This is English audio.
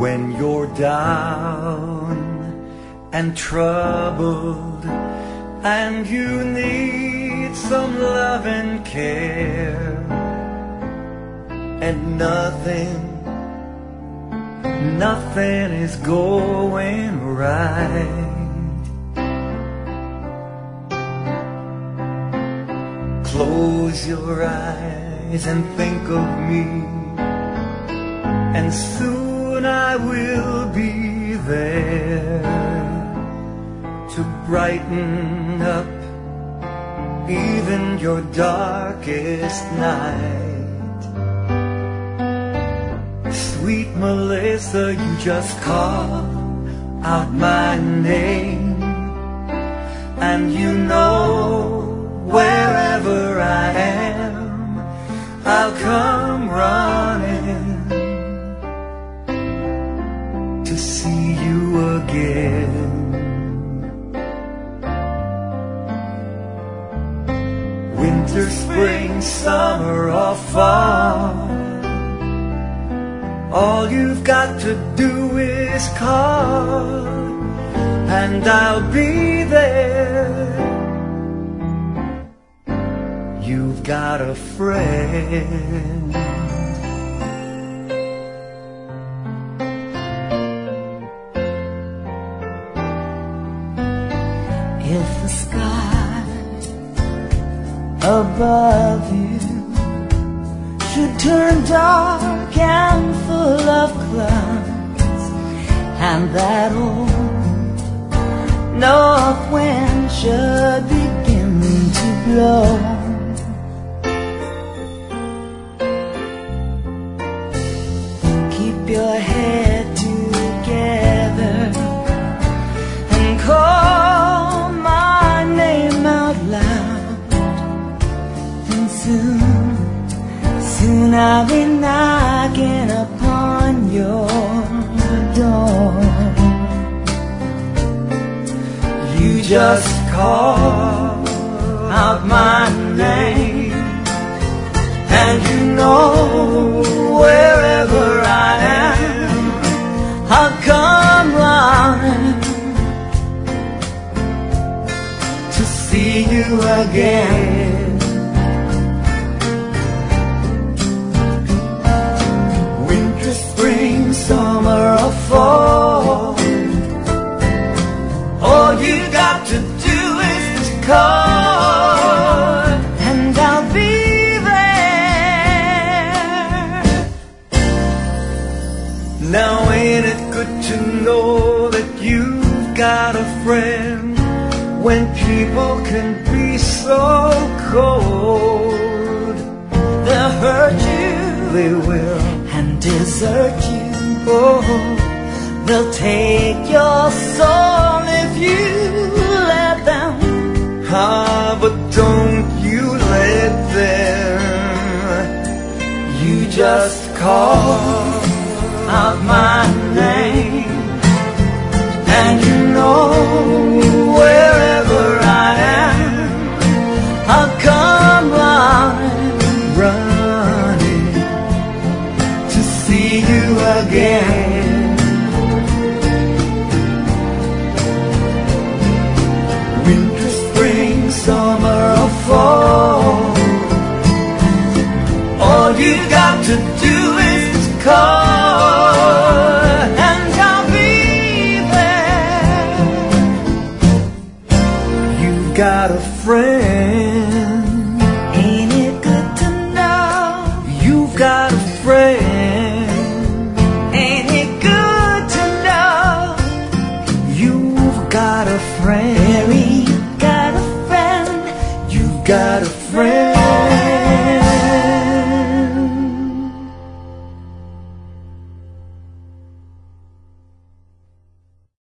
When you're down and troubled and you need some love and care, and nothing is going right, close your eyes and think of me, and soon I will be there to brighten up even your darkest night. Sweet Melissa, you just call out my name, and you know wherever I am, I'll come running to see you again. Winter, spring, summer, or fall, all you've got to do is call, and I'll be there. You've got a friend. If the sky above you should turn dark and full of clouds, and that old north wind should begin to blow, keep your head together and call my name out loud, and soon I'll be knocking upon your door. You just call out my name, and you know wherever I am, I'll come running to see you again. Spring, summer, or fall, all you got to do is call, and I'll be there. Now ain't it good to know that you've got a friend, when people can be so cold? They'll hurt you, they will, and desert you. Oh, they'll take your soul if you let them. Ah, but don't you let them. You just call out my name, and you know wherever I am, I'll come running to see you again. Winter, spring, summer, or fall, all you got to do is call, and I'll be there. You've got a friend. Ain't it good to know You've got a friend. Ain't it good to know You've got a friend. Mary got a friend? You've got a friend.